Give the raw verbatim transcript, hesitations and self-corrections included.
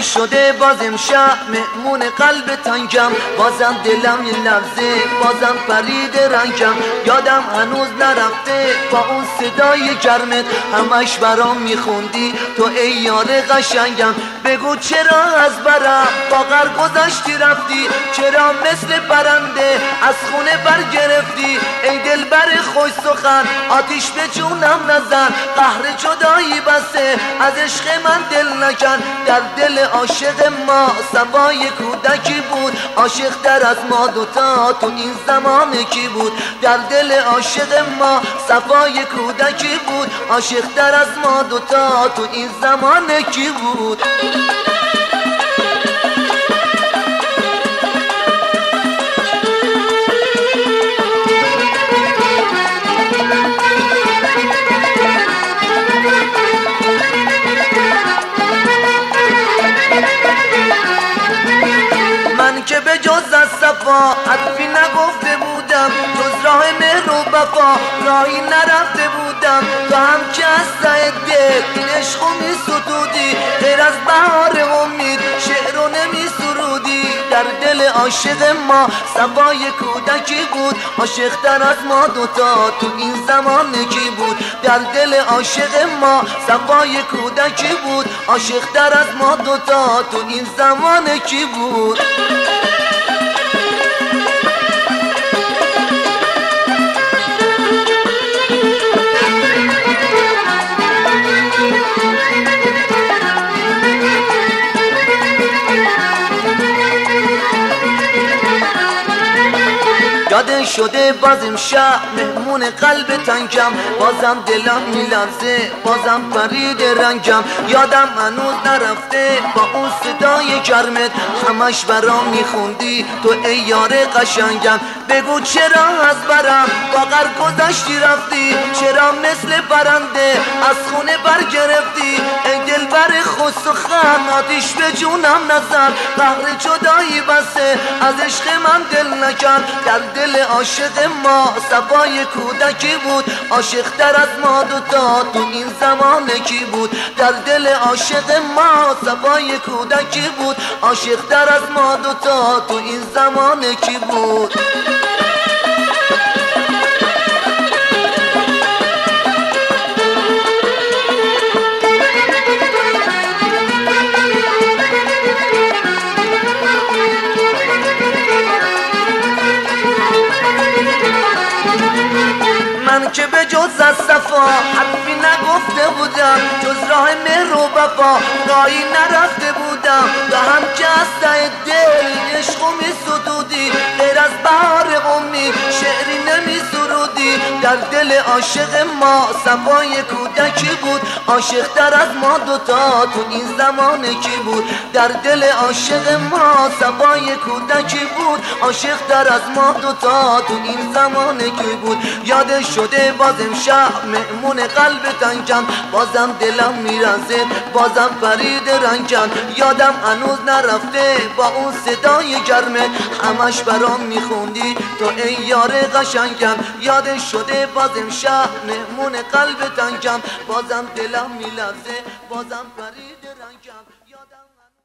شده باز امشب مهمون قلب تنگم، بازم دلم یه لحظه بازم پرید رنگم. یادم هنوز نرفته با اون صدای گرمت، همش برام میخوندی تو ای یار قشنگم. بگو چرا از برم باقر گذاشتی رفتی، چرا مثل پرنده از خونه برگرفتی. ای دل بر خوش سخن آتیش به جونم نزن، قهر جدایی بسه از عشق من دل نکن. در دل عاشق ما صفای کودکی بود، عاشق در از ما دوتا تو این زمان کی بود. در دل عاشق ما صفای کودکی بود، عاشق در از ما دوتا تو این زمان کی بود. که به جز از صفا حرفی نگفته بودم، جز راه مهر و وفا راهی نرفته بودم. تو هم که از ته دل این عشقو می ستودی، غیر از بهار امید شعر رو نمی سرودی. در دل عاشق ما صفای کودکی بود، عاشق تر از ما دوتا تو این زمان کی بود. در دل عاشق ما صفای کودکی بود، عاشق تر از ما دوتا تو این زمان کی بود. یاد شده باز امشب مهمون قلب تنگم، بازم دلم میلرزه بازم پرید رنگم. یادم هنوز نرفته با اون صدای گرمت، همش برام میخوندی تو ای یار قشنگم. بگو چرا از برم باقر گذاشتی رفتی، چرا مثل پرنده از خونه برگرفتی. ای دل بر خوش سخن آتیش به جونم نزن، قهر جدایی بسه از عشق من دل نکن. در دل عاشق ما صفای کودکی بود، عاشق تر از ما دوتا تو این زمان کی بود. در دل عاشق ما صفای کودکی بود، عاشق تر از ما دوتا تو این زمان کی بود. من که به جز از صفا حرفی نگفته بودم، جز راه مهر و وفا راهی نرفته بودم. تو هم که از ته دل عشقو می ستودی، غیر از بهار امید شعری نمی سرودی. در دل عاشق ما صفای کودکی بود، عاشق تر از ما دوتا تو این زمان کی بود. در دل عاشق ما صفای کودکی بود، عاشق تر از ما دوتا تو این زمان کی بود. یادش شده باز امشب مهمون قلب تنگم، بازم دلم میرزه بازم پرید رنگم. یادم هنوز نرفته با اون صدای گرمت، همش برام میخوندی تو ای یار قشنگم. یادش شده باز امشب مهمون قلب تنگم، بازم دلم میلرزه بازم پرید رنگم. یادم